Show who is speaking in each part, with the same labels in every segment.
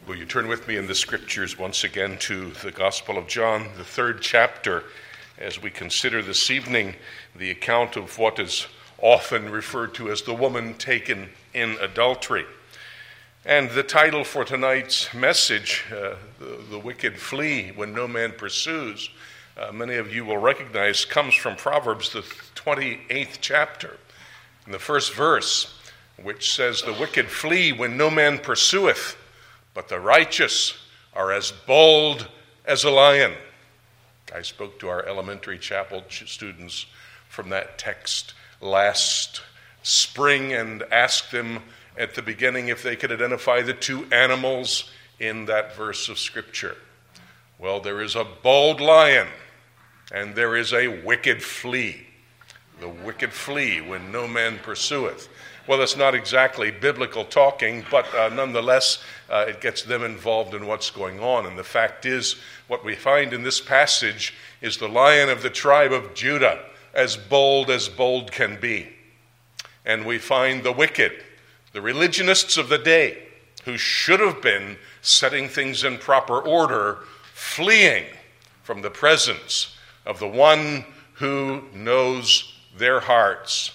Speaker 1: Will you turn with me in the scriptures once again to the Gospel of John, the 3rd chapter, as we consider this evening the account of what is often referred to as the woman taken in adultery. And the title for tonight's message, The Wicked Flee When No Man Pursues, many of you will recognize comes from Proverbs, the 28th chapter, in the first verse, which says, "The wicked flee when no man pursueth, but the righteous are as bold as a lion." I spoke to our elementary chapel students from that text last spring and asked them at the beginning if they could identify the two animals in that verse of Scripture. Well, there is a bold lion and there is a wicked flea. The wicked flee when no man pursueth. Well, that's not exactly biblical talking, but nonetheless, it gets them involved in what's going on. And the fact is, what we find in this passage is the Lion of the tribe of Judah, as bold can be. And we find the wicked, the religionists of the day, who should have been setting things in proper order, fleeing from the presence of the one who knows their hearts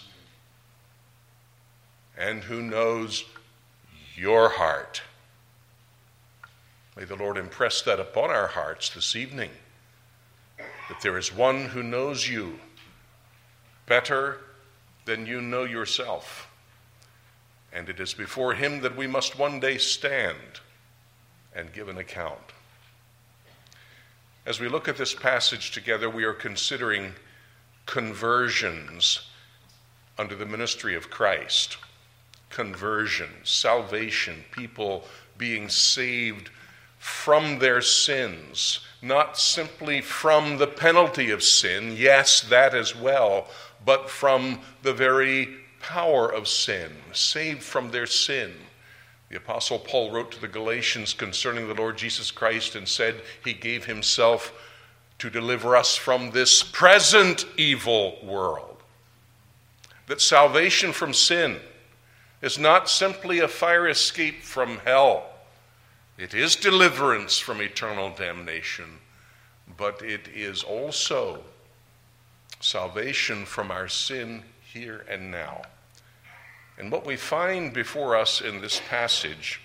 Speaker 1: and who knows your heart. May the Lord impress that upon our hearts this evening, that there is one who knows you better than you know yourself, and it is before him that we must one day stand and give an account. As we look at this passage together, we are considering conversions under the ministry of Christ. Conversion, salvation, people being saved from their sins, not simply from the penalty of sin, yes, that as well, but from the very power of sin, saved from their sin. The Apostle Paul wrote to the Galatians concerning the Lord Jesus Christ and said he gave himself to deliver us from this present evil world. That salvation from sin is not simply a fire escape from hell. It is deliverance from eternal damnation, but it is also salvation from our sin here and now. And what we find before us in this passage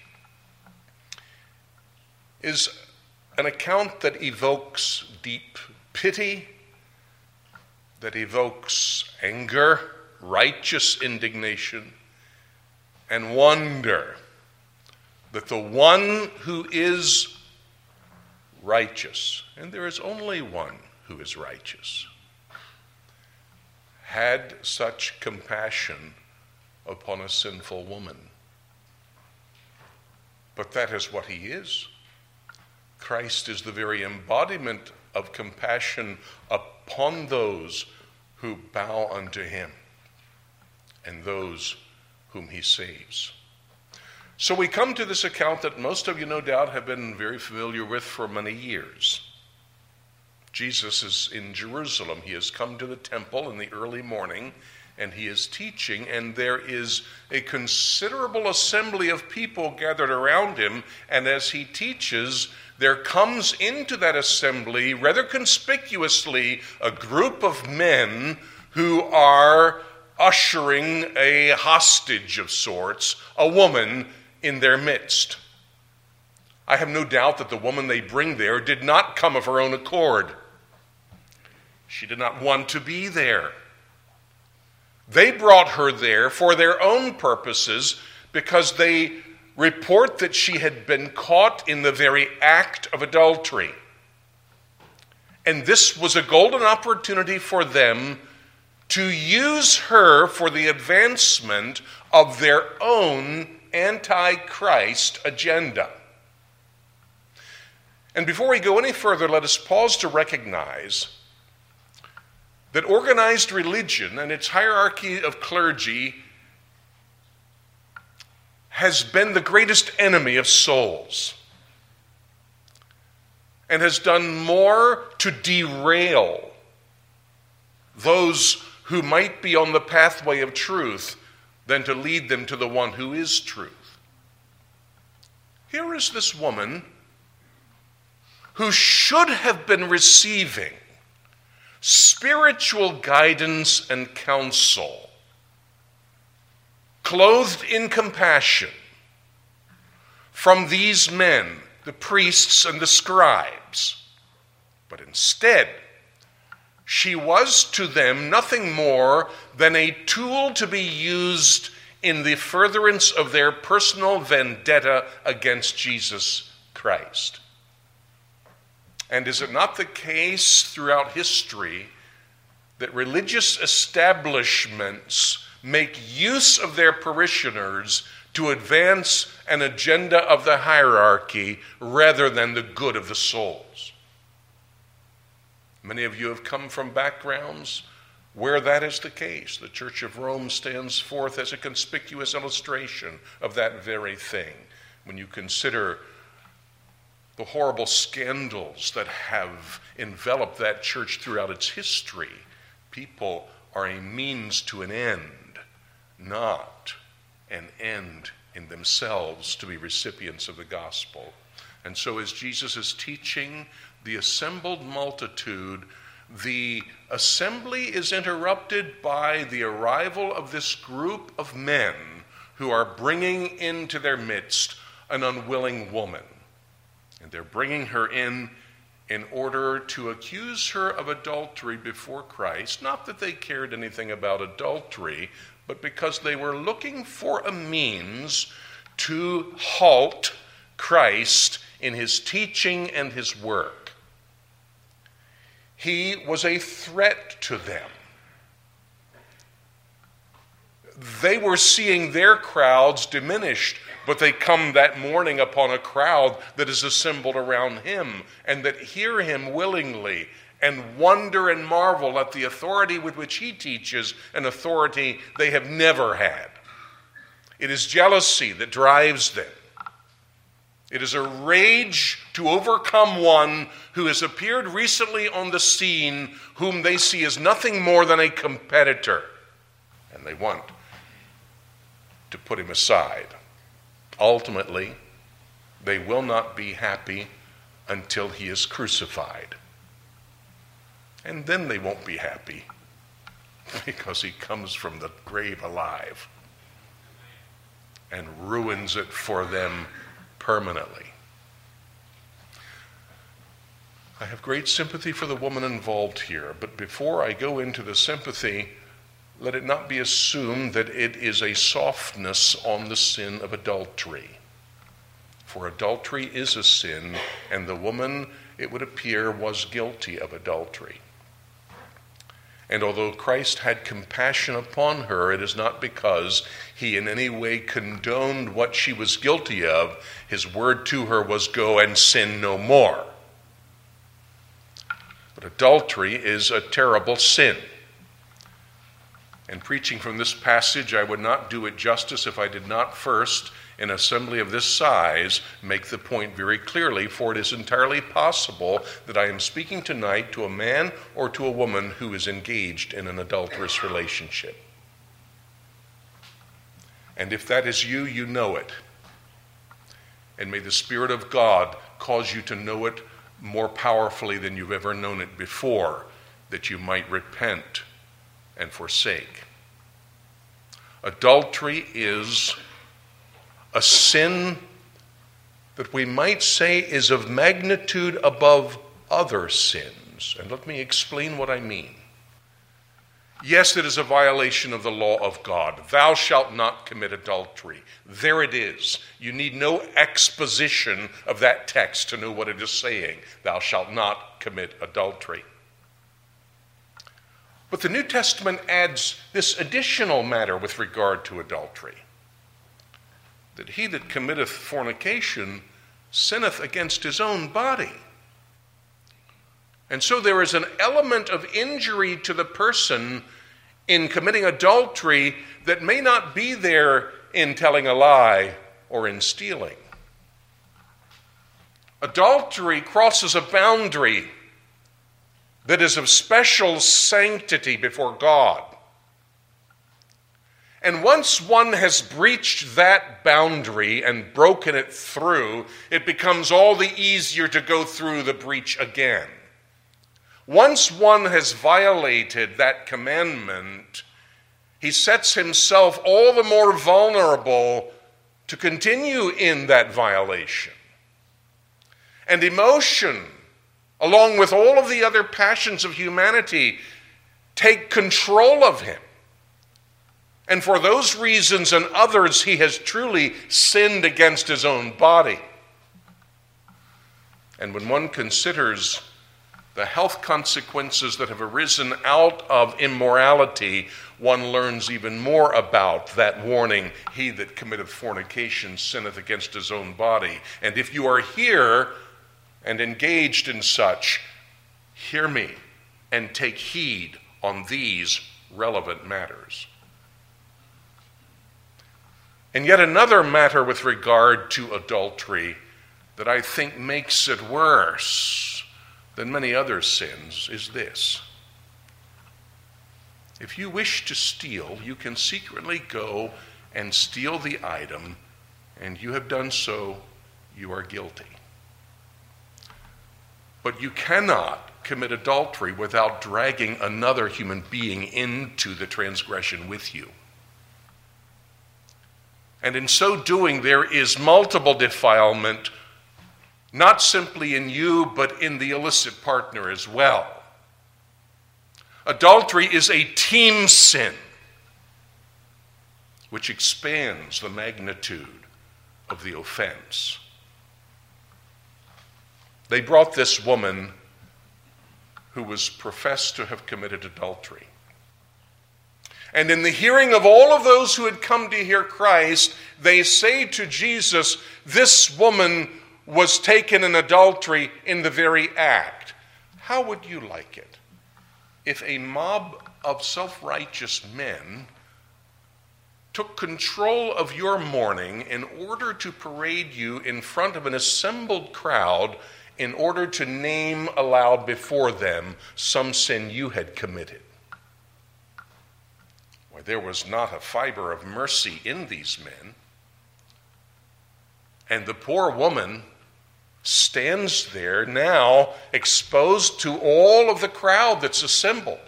Speaker 1: is an account that evokes deep pity, that evokes anger, righteous indignation, and wonder that the one who is righteous, and there is only one who is righteous, had such compassion upon a sinful woman. But that is what he is. Christ is the very embodiment of compassion upon those who bow unto him and those whom he saves. So we come to this account that most of you no doubt have been very familiar with for many years. Jesus is in Jerusalem. He has come to the temple in the early morning and he is teaching, and there is a considerable assembly of people gathered around him, and as he teaches, there comes into that assembly rather conspicuously a group of men who are ushering a hostage of sorts, a woman in their midst. I have no doubt that the woman they bring there did not come of her own accord. She did not want to be there. They brought her there for their own purposes because they report that she had been caught in the very act of adultery. And this was a golden opportunity for them to use her for the advancement of their own anti-Christ agenda. And before we go any further, let us pause to recognize that organized religion and its hierarchy of clergy has been the greatest enemy of souls and has done more to derail those who might be on the pathway of truth than to lead them to the one who is truth. here is this woman who should have been receiving spiritual guidance and counsel, clothed in compassion from these men, the priests and the scribes. But instead, she was to them nothing more than a tool to be used in the furtherance of their personal vendetta against Jesus Christ. And is it not the case throughout history that religious establishments make use of their parishioners to advance an agenda of the hierarchy rather than the good of the souls? Many of you have come from backgrounds where that is the case. The Church of Rome stands forth as a conspicuous illustration of that very thing. When you consider the horrible scandals that have enveloped that church throughout its history, people are a means to an end, not an end in themselves to be recipients of the gospel. And so as Jesus is teaching the assembled multitude, the assembly is interrupted by the arrival of this group of men who are bringing into their midst an unwilling woman. And they're bringing her in order to accuse her of adultery before Christ, not that they cared anything about adultery, but because they were looking for a means to halt Christ in his teaching and his work. He was a threat to them. They were seeing their crowds diminished, but they come that morning upon a crowd that is assembled around him and that hear him willingly and wonder and marvel at the authority with which he teaches, an authority they have never had. It is jealousy that drives them. It is a rage to overcome one who has appeared recently on the scene, whom they see as nothing more than a competitor. And they want to put him aside. Ultimately, they will not be happy until he is crucified. And then they won't be happy because he comes from the grave alive and ruins it for them permanently. I have great sympathy for the woman involved here, but before I go into the sympathy, let it not be assumed that it is a softness on the sin of adultery. For adultery is a sin, and the woman, it would appear, was guilty of adultery. And although Christ had compassion upon her, it is not because he in any way condoned what she was guilty of. His word to her was, "Go and sin no more." But adultery is a terrible sin. And preaching from this passage, I would not do it justice if I did not first, in an assembly of this size, make the point very clearly, for it is entirely possible that I am speaking tonight to a man or to a woman who is engaged in an adulterous relationship. And if that is you, you know it. And may the Spirit of God cause you to know it more powerfully than you've ever known it before, that you might repent and forsake. Adultery is a sin that we might say is of magnitude above other sins. And let me explain what I mean. Yes, it is a violation of the law of God. Thou shalt not commit adultery. There it is. You need no exposition of that text to know what it is saying. Thou shalt not commit adultery. But the New Testament adds this additional matter with regard to adultery, that he that committeth fornication sinneth against his own body. And so there is an element of injury to the person in committing adultery that may not be there in telling a lie or in stealing. Adultery crosses a boundary that is of special sanctity before God. And once one has breached that boundary and broken it through, it becomes all the easier to go through the breach again. Once one has violated that commandment, he sets himself all the more vulnerable to continue in that violation. And emotion, along with all of the other passions of humanity, take control of him. And for those reasons and others, he has truly sinned against his own body. And when one considers the health consequences that have arisen out of immorality, one learns even more about that warning, he that committeth fornication sinneth against his own body. And if you are here and engaged in such, hear me and take heed on these relevant matters. And yet another matter with regard to adultery that I think makes it worse than many other sins is this. If you wish to steal, you can secretly go and steal the item, and you have done so, you are guilty. But you cannot commit adultery without dragging another human being into the transgression with you. And in so doing, there is multiple defilement, not simply in you, but in the illicit partner as well. Adultery is a team sin, which expands the magnitude of the offense. They brought this woman who was professed to have committed adultery. And in the hearing of all of those who had come to hear Christ, they say to Jesus, this woman was taken in adultery in the very act. How would you like it if a mob of self-righteous men took control of your mourning in order to parade you in front of an assembled crowd in order to name aloud before them some sin you had committed? Why, there was not a fiber of mercy in these men. And the poor woman stands there now exposed to all of the crowd that's assembled.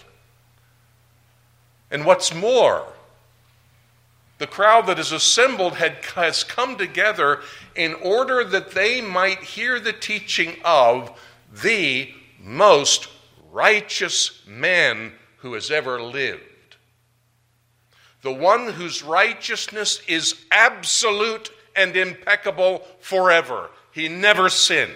Speaker 1: And what's more, the crowd that is assembled has come together in order that they might hear the teaching of the most righteous man who has ever lived. The one whose righteousness is absolute and impeccable forever. He never sinned.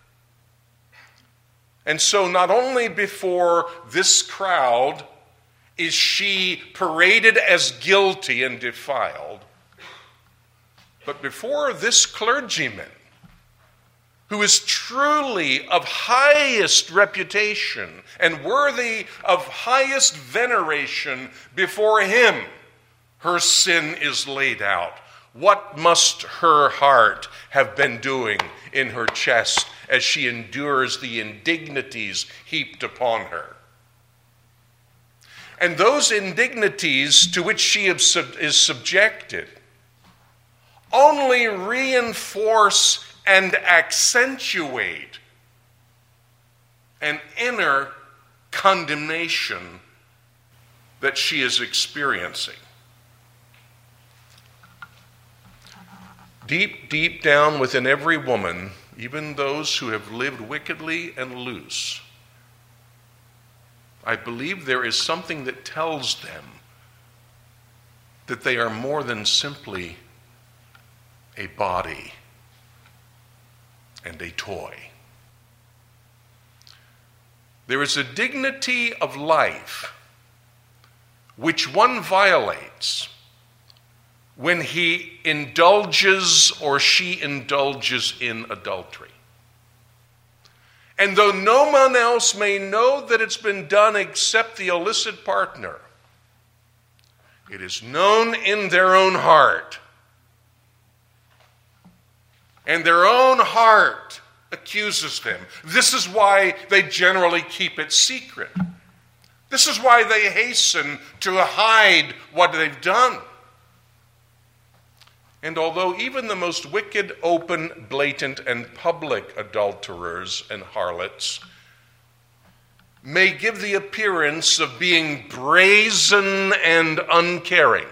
Speaker 1: And so not only before this crowd is she paraded as guilty and defiled, but before this clergyman, who is truly of highest reputation and worthy of highest veneration, before him, her sin is laid out. What must her heart have been doing in her chest as she endures the indignities heaped upon her? And those indignities to which she is subjected only reinforce and accentuate an inner condemnation that she is experiencing. Deep, deep down within every woman, even those who have lived wickedly and loose, I believe there is something that tells them that they are more than simply a body and a toy. There is a dignity of life which one violates when he indulges or she indulges in adultery. And though no one else may know that it's been done except the illicit partner, it is known in their own heart. And their own heart accuses them. This is why they generally keep it secret. This is why they hasten to hide what they've done. And although even the most wicked, open, blatant, and public adulterers and harlots may give the appearance of being brazen and uncaring,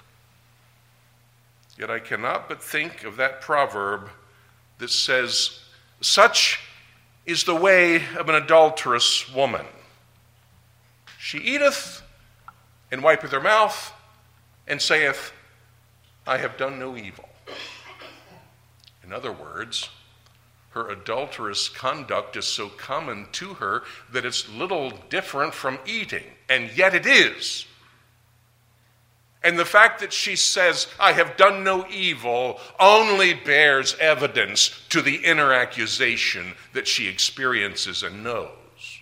Speaker 1: yet I cannot but think of that proverb that says, "Such is the way of an adulterous woman. She eateth, and wipeth her mouth, and saith, I have done no evil." In other words, her adulterous conduct is so common to her that it's little different from eating, and yet it is. And the fact that she says, "I have done no evil," only bears evidence to the inner accusation that she experiences and knows.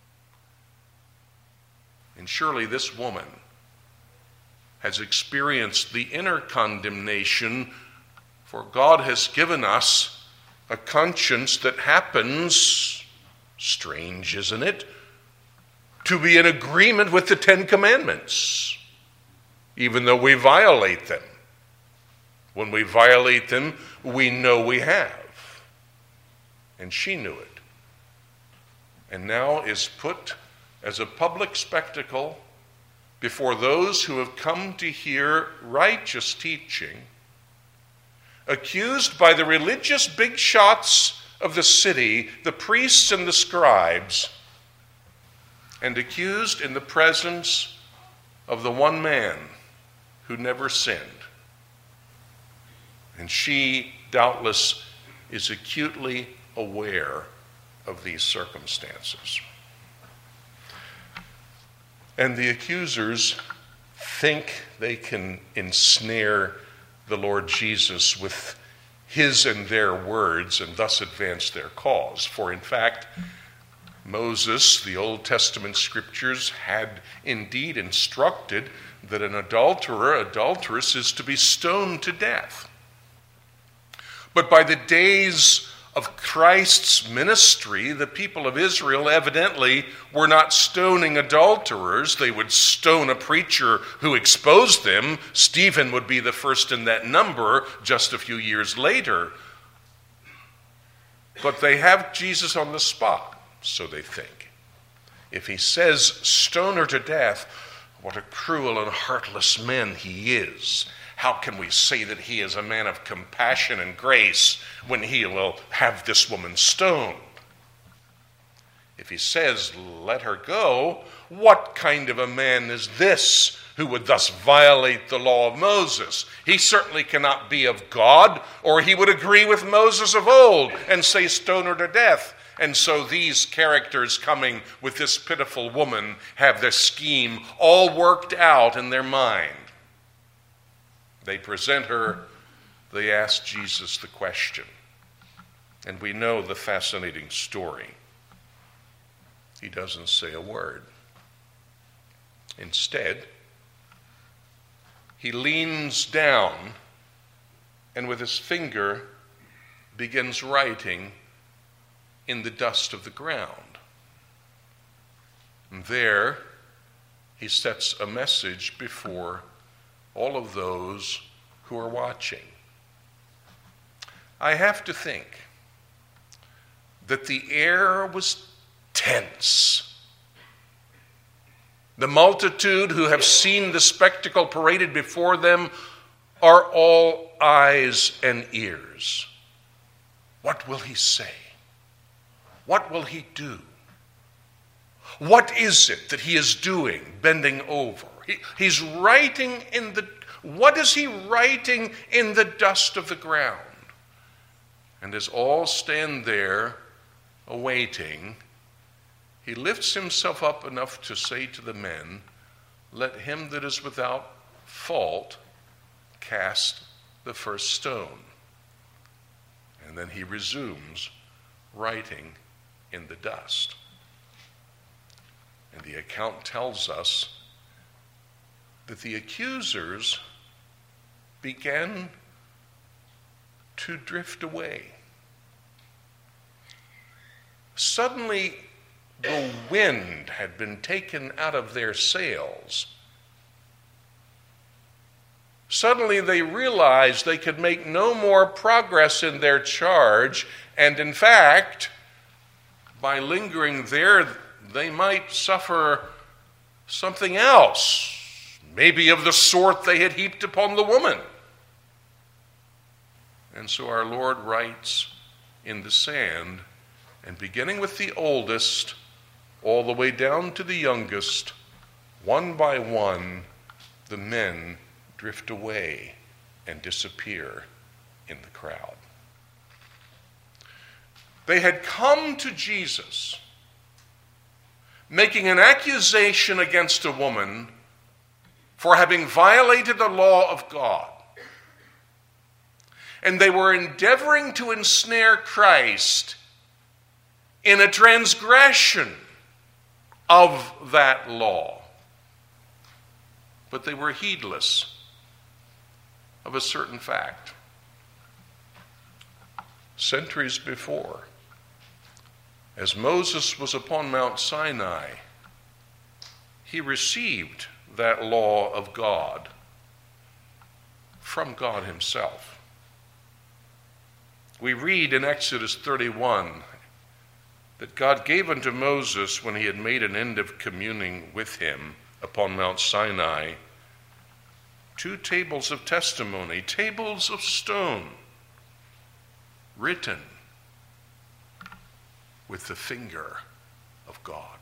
Speaker 1: And surely this woman has experienced the inner condemnation, for God has given us a conscience that happens, strange isn't it, to be in agreement with the Ten Commandments, even though we violate them. When we violate them, we know we have. And she knew it. And now is put as a public spectacle before those who have come to hear righteous teaching, accused by the religious big shots of the city, the priests and the scribes, and accused in the presence of the one man who never sinned. And she, doubtless, is acutely aware of these circumstances. And the accusers think they can ensnare the Lord Jesus with his and their words and thus advance their cause. For in fact, Moses, the Old Testament scriptures, had indeed instructed that an adulterer, adulteress, is to be stoned to death. But by the days of Christ's ministry, the people of Israel evidently were not stoning adulterers. They would stone a preacher who exposed them. Stephen would be the first in that number just a few years later. But they have Jesus on the spot, so they think. If he says, "Stone her to death," what a cruel and heartless man he is. How can we say that he is a man of compassion and grace when he will have this woman stoned? If he says, "Let her go," what kind of a man is this who would thus violate the law of Moses? He certainly cannot be of God, or he would agree with Moses of old and say, "Stone her to death." And so these characters coming with this pitiful woman have their scheme all worked out in their mind. They present her, they ask Jesus the question. And we know the fascinating story. He doesn't say a word. Instead, he leans down and with his finger begins writing in the dust of the ground. And there he sets a message before all of those who are watching. I have to think that the air was tense. The multitude who have seen the spectacle paraded before them are all eyes and ears. What will he say? What will he do? What is it that he is doing, bending over? He's writing what is he writing in the dust of the ground? And as all stand there awaiting, he lifts himself up enough to say to the men, "Let him that is without fault cast the first stone." And then he resumes writing in the dust. And the account tells us that the accusers began to drift away. Suddenly, the wind had been taken out of their sails. suddenly they realized they could make no more progress in their charge, and in fact, by lingering there, they might suffer something else, maybe of the sort they had heaped upon the woman. And so our Lord writes in the sand, and beginning with the oldest, all the way down to the youngest, one by one, the men drift away and disappear in the crowd. They had come to Jesus, making an accusation against a woman for having violated the law of God. And they were endeavoring to ensnare Christ in a transgression of that law. But they were heedless of a certain fact. Centuries before, as Moses was upon Mount Sinai, he received that law of God from God himself. We read in Exodus 31 that God gave unto Moses, when he had made an end of communing with him upon Mount Sinai, 2 tables of testimony, tables of stone, written with the finger of God.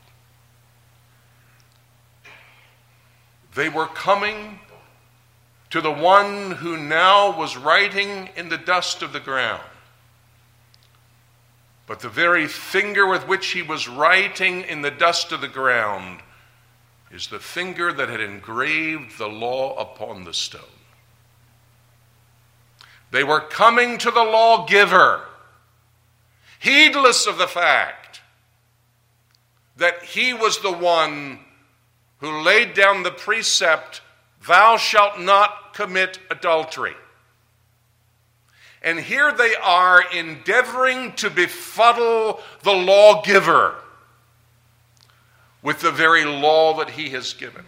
Speaker 1: They were coming to the one who now was writing in the dust of the ground. But the very finger with which he was writing in the dust of the ground is the finger that had engraved the law upon the stone. They were coming to the lawgiver, heedless of the fact that he was the one who laid down the precept, "Thou shalt not commit adultery." And here they are endeavoring to befuddle the lawgiver with the very law that he has given.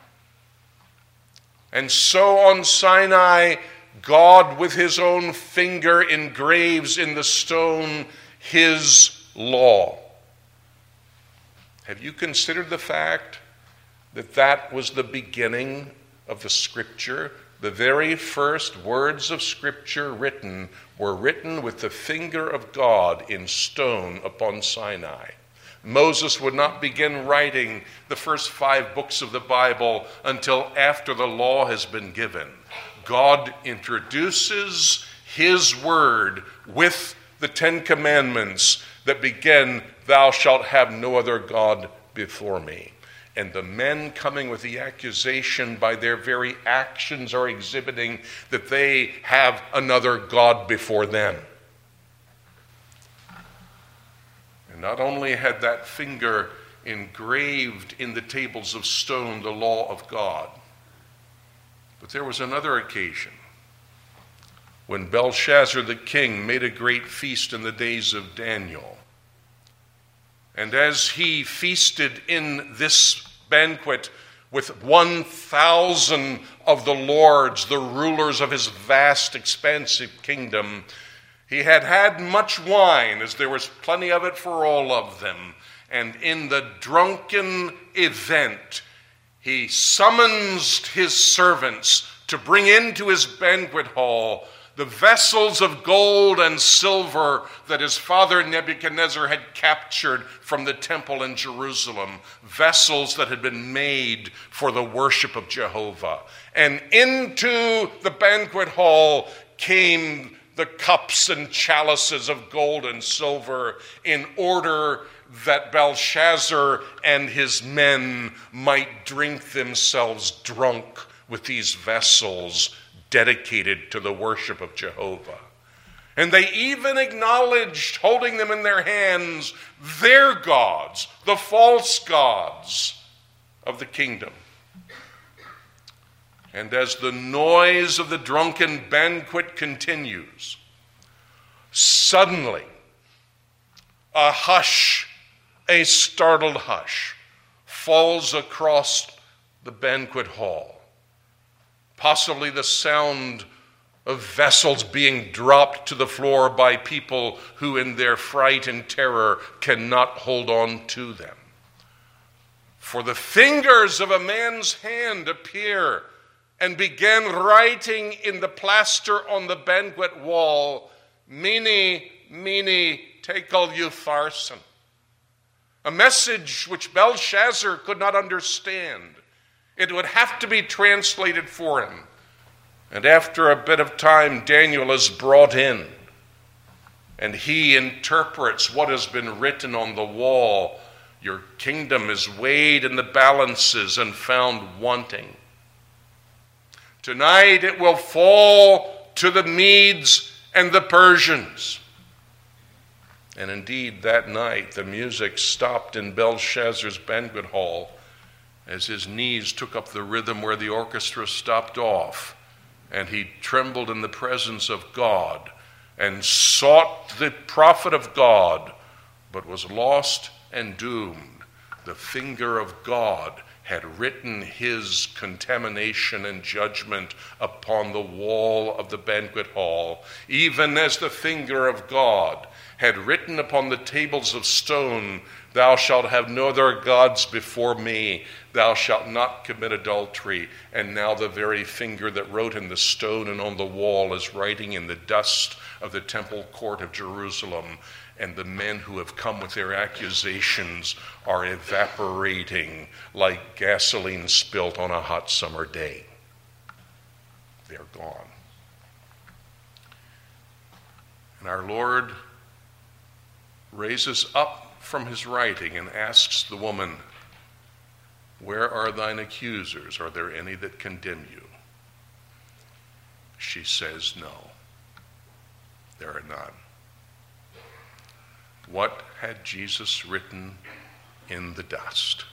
Speaker 1: And so on Sinai, God with his own finger engraves in the stone his law. Have you considered the fact that that was the beginning of the Scripture? The very first words of Scripture written were written with the finger of God in stone upon Sinai. Moses would not begin writing the first 5 books of the Bible until after the law has been given. God introduces his word with the 10 commandments that begin, "Thou shalt have no other God before me." And the men coming with the accusation by their very actions are exhibiting that they have another God before them. And not only had that finger engraved in the tables of stone the law of God, but there was another occasion when Belshazzar the king made a great feast in the days of Daniel. And as he feasted in this banquet with 1,000 of the lords, the rulers of his vast, expansive kingdom, he had had much wine, as there was plenty of it for all of them. And in the drunken event, he summons his servants to bring into his banquet hall the vessels of gold and silver that his father Nebuchadnezzar had captured from the temple in Jerusalem, vessels that had been made for the worship of Jehovah. And into the banquet hall came the cups and chalices of gold and silver in order that Belshazzar and his men might drink themselves drunk with these vessels dedicated to the worship of Jehovah. And they even acknowledged, holding them in their hands, their gods, the false gods of the kingdom. And as the noise of the drunken banquet continues, suddenly a hush, a startled hush, falls across the banquet hall. possibly the sound of vessels being dropped to the floor by people who in their fright and terror cannot hold on to them. For the fingers of a man's hand appear and began writing in the plaster on the banquet wall, Mene, Mene, Tekel Upharsin. A message which Belshazzar could not understand. It would have to be translated for him. And after a bit of time, Daniel is brought in, and he interprets what has been written on the wall. Your kingdom is weighed in the balances and found wanting. Tonight it will fall to the Medes and the Persians. And indeed, that night the music stopped in Belshazzar's banquet hall as his knees took up the rhythm where the orchestra stopped off. And he trembled in the presence of God and sought the prophet of God, but was lost and doomed. The finger of God had written his contamination and judgment upon the wall of the banquet hall, even as the finger of God had written upon the tables of stone, Thou shalt have no other gods before me. Thou shalt not commit adultery. And now the very finger that wrote in the stone and on the wall is writing in the dust of the temple court of Jerusalem. And the men who have come with their accusations are evaporating like gasoline spilt on a hot summer day. They're gone. And our Lord raises up from his writing and asks the woman, Where are thine accusers? Are there any that condemn you? She says, No, there are none. What had Jesus written in the dust?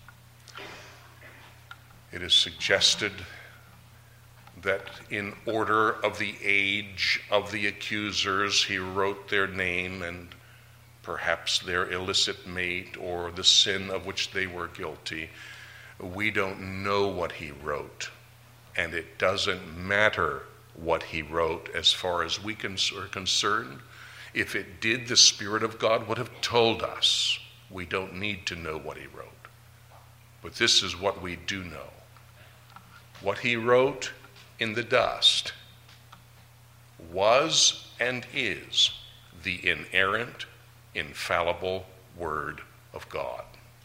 Speaker 1: It is suggested that in order of the age of the accusers, he wrote their name and perhaps their illicit mate or the sin of which they were guilty. We don't know what he wrote, and it doesn't matter what he wrote as far as we are concerned. If it did, the Spirit of God would have told us. We don't need to know what he wrote. But this is what we do know. What he wrote in the dust was and is the inerrant, infallible Word of God.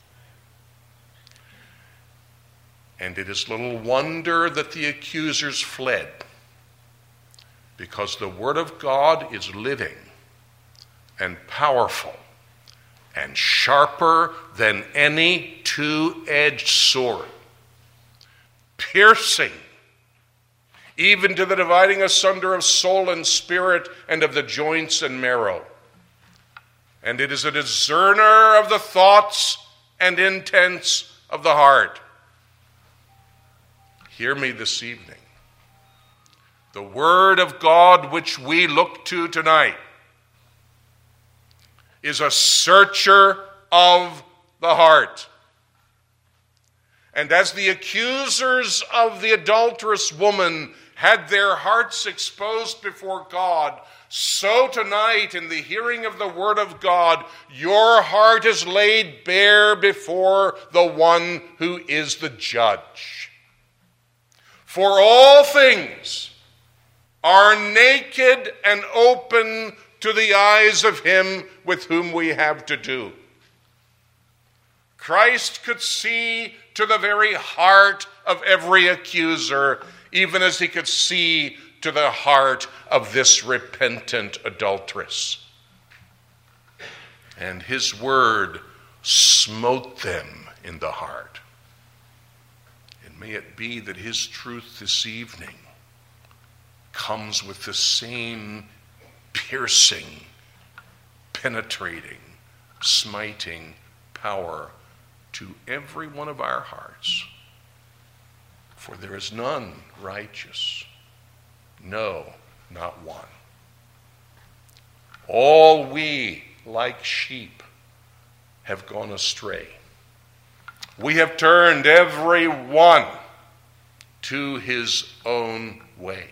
Speaker 1: And it is little wonder that the accusers fled, because the Word of God is living and powerful and sharper than any two-edged sword, piercing even to the dividing asunder of soul and spirit and of the joints and marrow. And it is a discerner of the thoughts and intents of the heart. Hear me this evening. The Word of God which we look to tonight is a searcher of the heart. And as the accusers of the adulterous woman had their hearts exposed before God, so tonight in the hearing of the Word of God, your heart is laid bare before the one who is the judge. For all things are naked and open to the eyes of him with whom we have to do. Christ could see to the very heart of every accuser, even as he could see to the heart of this repentant adulteress. And his word smote them in the heart. And may it be that his truth this evening comes with the same piercing, penetrating, smiting power to every one of our hearts. For there is none righteous, no, not one. All we, like sheep, have gone astray. We have turned every one to his own way.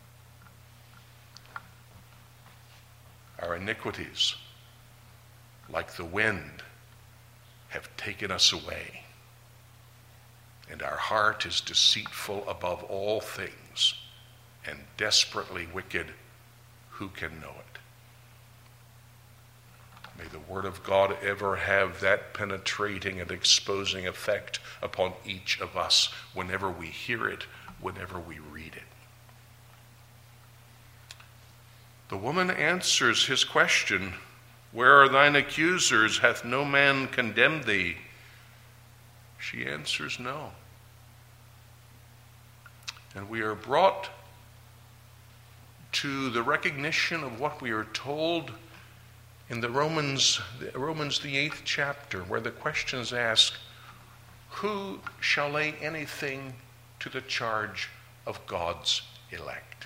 Speaker 1: Our iniquities, like the wind, have taken us away, and our heart is deceitful above all things and desperately wicked. Who can know it? May the Word of God ever have that penetrating and exposing effect upon each of us whenever we hear it, whenever we read it. The woman answers his question, "Where are thine accusers? Hath no man condemned thee?" She answers no. And we are brought to the recognition of what we are told in the Romans, the 8th chapter, where the question is asked, who shall lay anything to the charge of God's elect?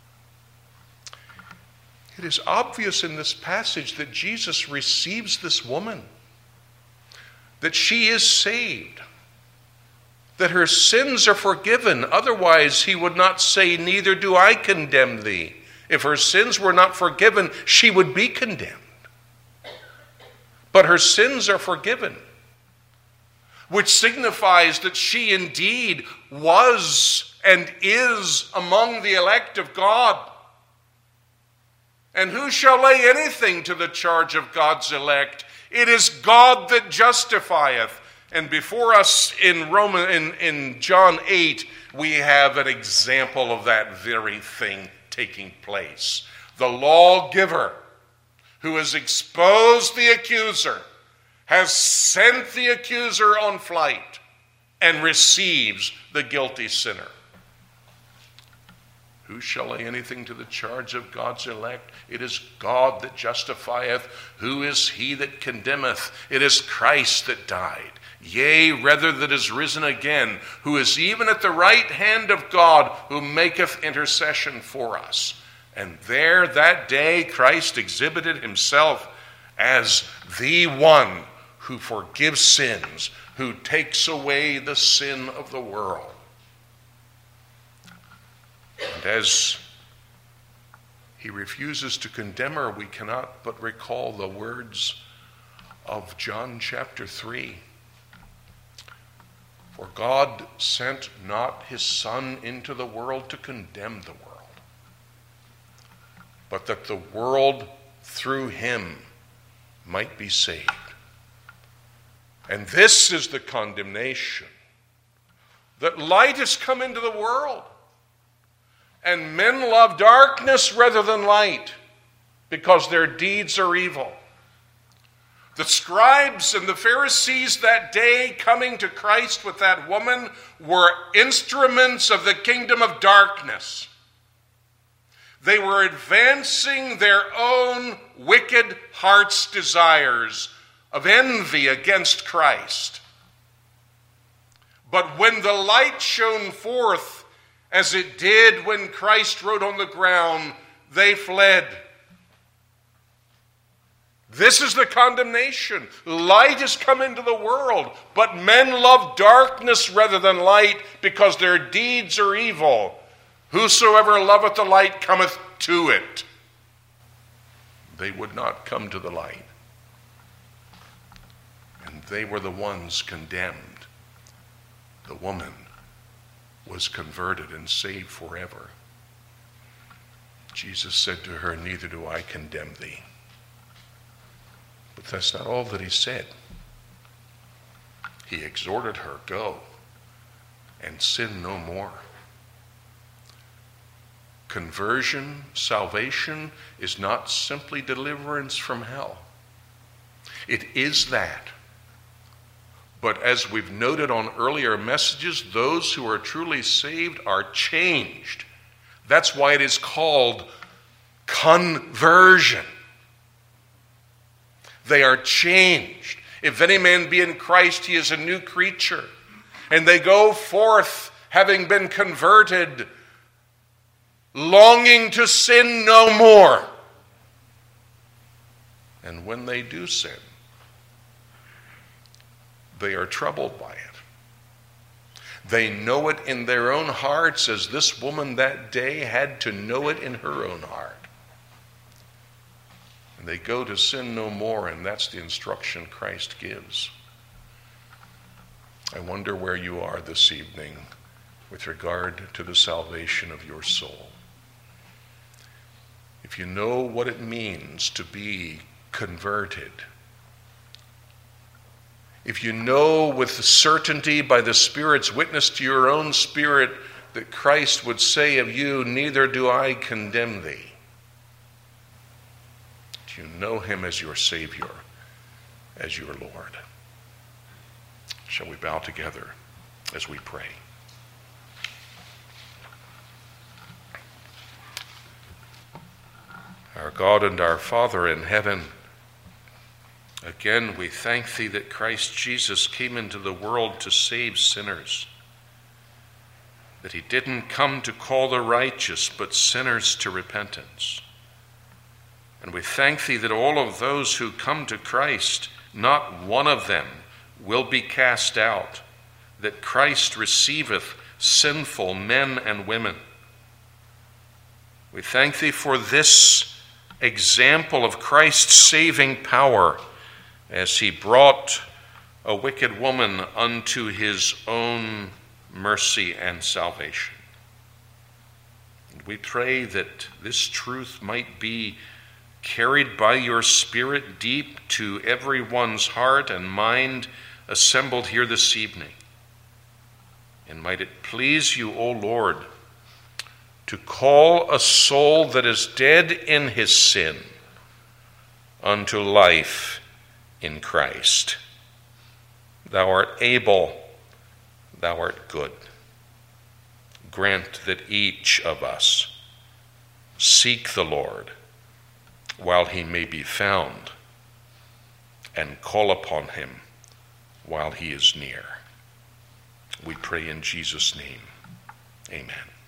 Speaker 1: It is obvious in this passage that Jesus receives this woman, that she is saved, that her sins are forgiven. Otherwise, he would not say, "Neither do I condemn thee." If her sins were not forgiven, she would be condemned. But her sins are forgiven, which signifies that she indeed was and is among the elect of God. And who shall lay anything to the charge of God's elect? It is God that justifieth. And before us in John 8, we have an example of that very thing taking place. The lawgiver, who has exposed the accuser, has sent the accuser on flight and receives the guilty sinner. Who shall lay anything to the charge of God's elect? It is God that justifieth. Who is he that condemneth? It is Christ that died, yea, rather that is risen again, who is even at the right hand of God, who maketh intercession for us. And there that day Christ exhibited himself as the one who forgives sins, who takes away the sin of the world. And as he refuses to condemn her, we cannot but recall the words of John chapter 3. For God sent not his Son into the world to condemn the world, but that the world through him might be saved. And this is the condemnation, that light has come into the world, and men love darkness rather than light, because their deeds are evil. The scribes and the Pharisees that day, coming to Christ with that woman, were instruments of the kingdom of darkness. They were advancing their own wicked heart's desires of envy against Christ. But when the light shone forth, as it did when Christ rode on the ground, they fled. This is the condemnation. Light has come into the world, but men love darkness rather than light, because their deeds are evil. Whosoever loveth the light cometh to it. They would not come to the light, and they were the ones condemned. The woman was converted and saved forever. Jesus said to her, "Neither do I condemn thee." But that's not all that he said. He exhorted her, "Go and sin no more." Conversion, salvation, is not simply deliverance from hell. It is that. But as we've noted on earlier messages, those who are truly saved are changed. That's why it is called conversion. They are changed. If any man be in Christ, he is a new creature. And they go forth, having been converted, longing to sin no more. And when they do sin, they are troubled by it. They know it in their own hearts as this woman that day had to know it in her own heart. And they go to sin no more, and that's the instruction Christ gives. I wonder where you are this evening with regard to the salvation of your soul. If you know what it means to be converted, if you know with certainty by the Spirit's witness to your own spirit that Christ would say of you, "Neither do I condemn thee," do you know him as your Savior, as your Lord? Shall we bow together as we pray? Our God and our Father in heaven, again we thank thee that Christ Jesus came into the world to save sinners, that he didn't come to call the righteous, but sinners to repentance. And we thank thee that all of those who come to Christ, not one of them will be cast out, that Christ receiveth sinful men and women. We thank thee for this example of Christ's saving power as he brought a wicked woman unto his own mercy and salvation. And we pray that this truth might be carried by your Spirit deep to everyone's heart and mind assembled here this evening. And might it please you, O Lord, to call a soul that is dead in his sin unto life in Christ. Thou art able, thou art good. Grant that each of us seek the Lord while he may be found, and call upon him while he is near. We pray in Jesus' name. Amen.